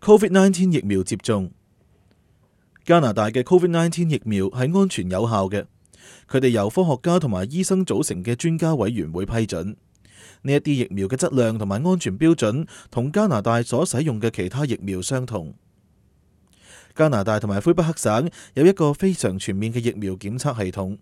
COVID-19 疫苗接種。加拿大嘅 COVID-19 疫苗係安全有效嘅，佢哋由科學家同埋醫生組成嘅專家委員會批准。呢一啲疫苗嘅質量同埋安全標準同加拿大所使用嘅其他疫苗相同。加拿大同埋魁北克省有一個非常全面嘅疫苗檢測系統。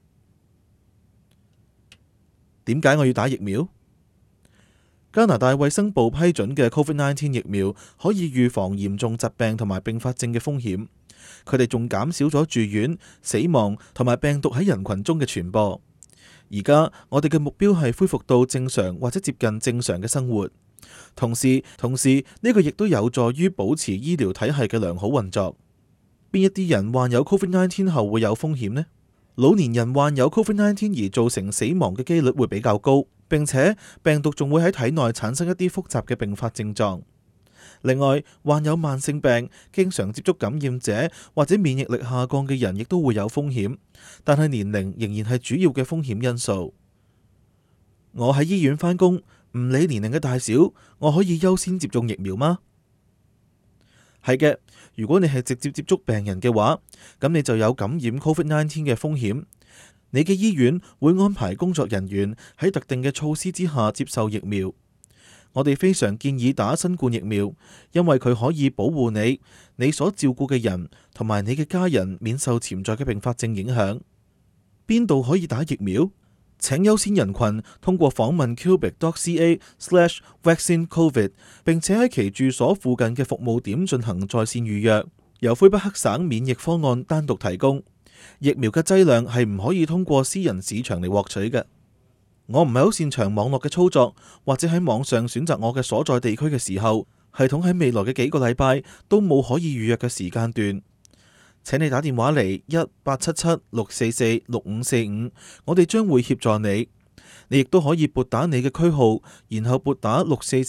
點解我要打疫苗？加拿大衛生部批准嘅 COVID-19 疫苗可以預防嚴重疾病同埋併發症嘅風險，佢哋仲減少咗住院、死亡同埋病毒喺人群中嘅傳播。而家我哋嘅目標係恢復到正常或者接近正常嘅生活，同時呢個亦都有助於保持醫療體系嘅良好運作。邊一啲人患有 COVID-19 後會有風險呢？老年人患有 COVID-19 而造成死亡嘅機率會比較高，並且病毒仲會喺體內產生一啲複雜嘅併發症狀。另外，患有慢性病、經常接觸感染者或者免疫力下降嘅人亦都會有風險，但係年齡仍然係主要嘅風險因素。我喺醫院返工，唔理年齡嘅大小，我可以優先接種疫苗嗎？係嘅，如果你係直接接觸病人嘅話，咁你就有感染 COVID-19 嘅風險。你嘅醫院會安排工作人員喺特定嘅措施之下接受疫苗。我哋非常建議打新冠疫苗，因為佢可以保護你、你所照顧嘅人同埋你嘅家人免受潛在嘅併發症影響。邊度可以打疫苗？請優先人群通過訪問 quebec.ca/vaccinecovid， 並且喺其住所附近嘅服務點進行在線預約，由魁北克省免疫方案單獨提供。疫苗嘅劑量係唔可以通過私人市場嚟獲取嘅。我唔係好擅長網絡嘅操作，或者喺網上選擇我嘅所在地區嘅時候，系統喺未來嘅幾個禮拜都冇可以預約嘅時間段。請你打電話嚟1-877-644-6545，我哋將會協助你。你亦都可以撥打你嘅區號，然後撥打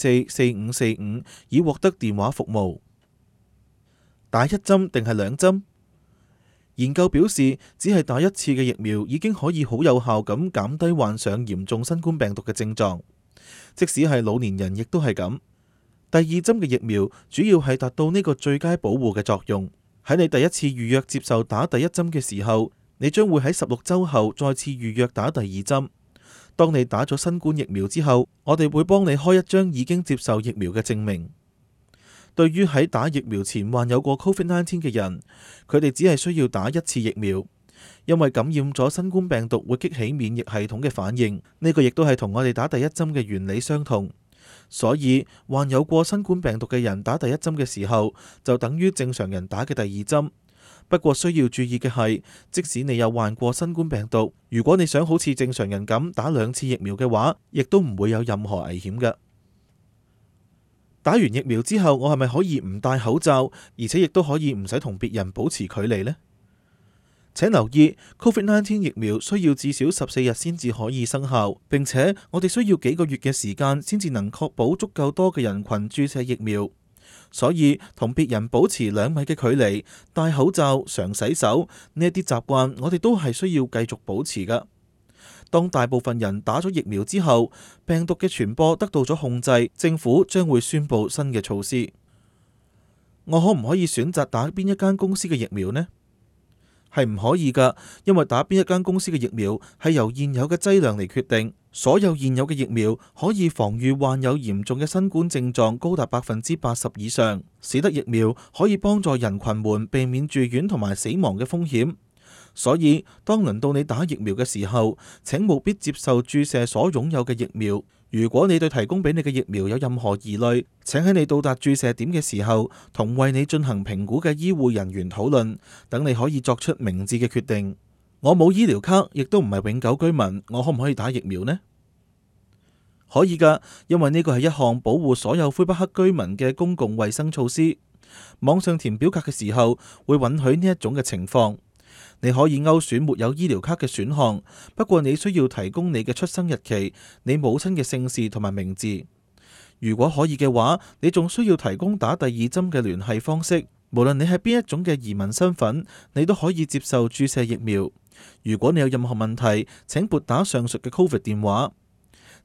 644-4545，以獲得電話服務。打一針定係兩針？研究表示，只係打一次嘅疫苗已經可以好有效咁減低患上嚴重新冠病毒嘅症狀，即使係老年人亦都係咁。第二針嘅疫苗主要係達到呢個最佳保護嘅作用。喺你第一次預約接受打第一針嘅時候，你將會喺16週後再次預約打第二針。當你打咗新冠疫苗之後，我哋會幫你開一張已經接受疫苗嘅證明。對於喺打疫苗前患有過 COVID-19 嘅人，佢哋只係需要打一次疫苗，因為感染咗新冠病毒會激起免疫系統嘅反應，呢個亦都係同我哋打第一針嘅原理相同。所以患有過新冠病毒嘅人打第一針嘅時候，就等於正常人打嘅第二針。不過需要注意嘅係，即使你有患過新冠病毒，如果你想好似正常人咁打2次疫苗嘅話，亦都唔會有任何危險嘅。打完疫苗之後，我係咪可以唔戴口罩，而且亦都可以唔使同別人保持距離呢？請留意 ，COVID-19 疫苗需要至少14日先至可以生效，並且我哋需要幾個月嘅時間先至能確保足夠多嘅人群注射疫苗。所以同別人保持2米嘅距離、戴口罩、常洗手呢一啲習慣，我哋都係需要繼續保持㗎。當大部分人打咗疫苗之後，病毒嘅傳播得到咗控制，政府將會宣布新嘅措施。我可唔可以選擇打邊一間公司嘅疫苗呢？係唔可以㗎，因為打邊一間公司嘅疫苗係由現有嘅劑量嚟決定。所有現有嘅疫苗可以防禦患有嚴重嘅新冠症狀高達80%以上，使得疫苗可以幫助人群們避免住院同埋死亡嘅風險。所以，當輪到你打疫苗嘅時候，請務必接受注射所擁有嘅疫苗。如果你對提供俾你嘅疫苗有任何疑慮，請喺你到達注射點嘅時候，同為你進行評估嘅醫護人員討論，等你可以作出明智嘅決定。我冇醫療卡，亦都唔係永久居民，我可唔可以打疫苗呢？可以㗎，因為呢個係一項保護所有魁北克居民嘅公共衛生措施。網上填表格嘅時候，會允許呢一種嘅情況。你可以勾選沒有醫療卡嘅選項，不過你需要提供你嘅出生日期、你母親嘅姓氏同埋名字。如果可以嘅話，你仲需要提供打第二針嘅聯繫方式。無論你係邊一種嘅移民身份，你都可以接受注射疫苗。如果你有任何問題，請撥打上述嘅 COVID 電話。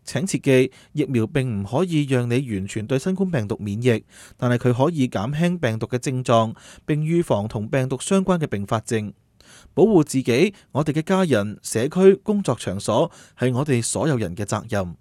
請切記，疫苗並唔可以讓你完全對新冠病毒免疫，但係佢可以減輕病毒嘅症狀，並預防同病毒相關嘅併發症。保護自己、我哋嘅家人、社區、工作場所係我哋所有人嘅責任。